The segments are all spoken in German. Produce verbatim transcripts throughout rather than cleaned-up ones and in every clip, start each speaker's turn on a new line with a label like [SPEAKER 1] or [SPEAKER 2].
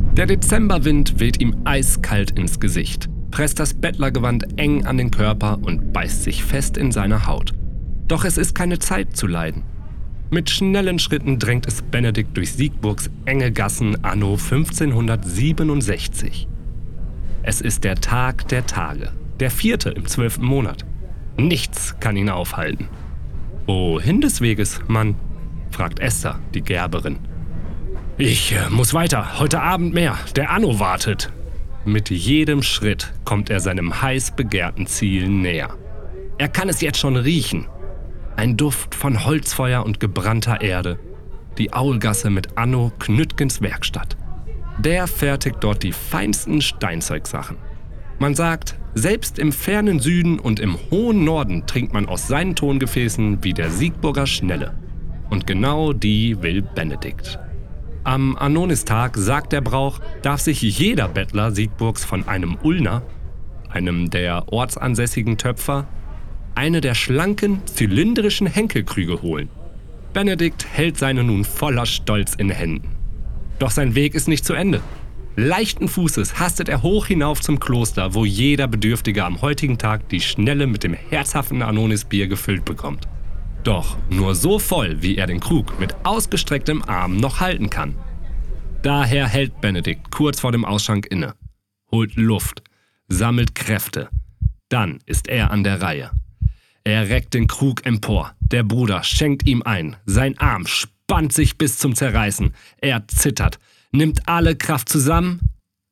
[SPEAKER 1] Der Dezemberwind weht ihm eiskalt ins Gesicht, presst das Bettlergewand eng an den Körper und beißt sich fest in seine Haut. Doch es ist keine Zeit zu leiden. Mit schnellen Schritten drängt es Benedikt durch Siegburgs enge Gassen anno fünfzehnhundertsiebenundsechzig. Es ist der Tag der Tage, der vierte im zwölften Monat. Nichts kann ihn aufhalten. »Wohin des Weges, Mann?« fragt Esther, die Gerberin. »Ich äh, muss weiter, heute Abend mehr, der Anno wartet.« Mit jedem Schritt kommt er seinem heiß begehrten Ziel näher. Er kann es jetzt schon riechen. Ein Duft von Holzfeuer und gebrannter Erde. Die Aulgasse mit Anno Knüttgens Werkstatt. Der fertigt dort die feinsten Steinzeugsachen. Man sagt, selbst im fernen Süden und im hohen Norden trinkt man aus seinen Tongefäßen wie der Siegburger Schnelle. Und genau die will Benedikt. Am Anonistag, sagt der Brauch, darf sich jeder Bettler Siegburgs von einem Ullner, einem der ortsansässigen Töpfer, eine der schlanken, zylindrischen Henkelkrüge holen. Benedikt hält seine nun voller Stolz in Händen. Doch sein Weg ist nicht zu Ende. Leichten Fußes hastet er hoch hinauf zum Kloster, wo jeder Bedürftige am heutigen Tag die Schnelle mit dem herzhaften Anonisbier gefüllt bekommt. Doch nur so voll, wie er den Krug mit ausgestrecktem Arm noch halten kann. Daher hält Benedikt kurz vor dem Ausschank inne, holt Luft, sammelt Kräfte. Dann ist er an der Reihe. Er reckt den Krug empor, der Bruder schenkt ihm ein, sein Arm spannt sich bis zum Zerreißen, er zittert, nimmt alle Kraft zusammen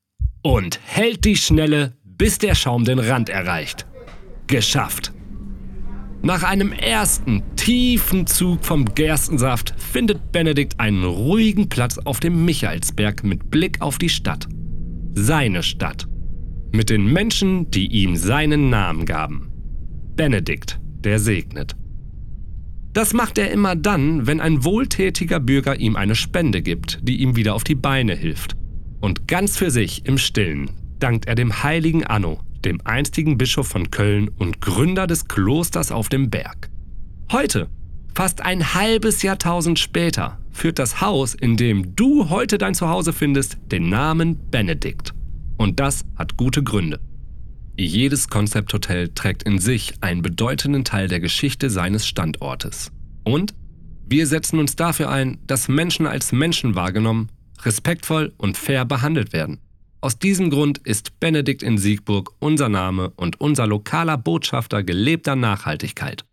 [SPEAKER 1] und hält die Schnelle, bis der Schaum den Rand erreicht. Geschafft! Nach einem ersten, tiefen Zug vom Gerstensaft findet Benedikt einen ruhigen Platz auf dem Michaelsberg mit Blick auf die Stadt. Seine Stadt. Mit den Menschen, die ihm seinen Namen gaben. Benedikt, der segnet. Das macht er immer dann, wenn ein wohltätiger Bürger ihm eine Spende gibt, die ihm wieder auf die Beine hilft. Und ganz für sich im Stillen dankt er dem heiligen Anno, dem einstigen Bischof von Köln und Gründer des Klosters auf dem Berg. Heute, fast ein halbes Jahrtausend später, führt das Haus, in dem du heute dein Zuhause findest, den Namen Benedikt. Und das hat gute Gründe. Jedes Konzepthotel trägt in sich einen bedeutenden Teil der Geschichte seines Standortes. Und wir setzen uns dafür ein, dass Menschen als Menschen wahrgenommen, respektvoll und fair behandelt werden. Aus diesem Grund ist Benedikt in Siegburg unser Name und unser lokaler Botschafter gelebter Nachhaltigkeit.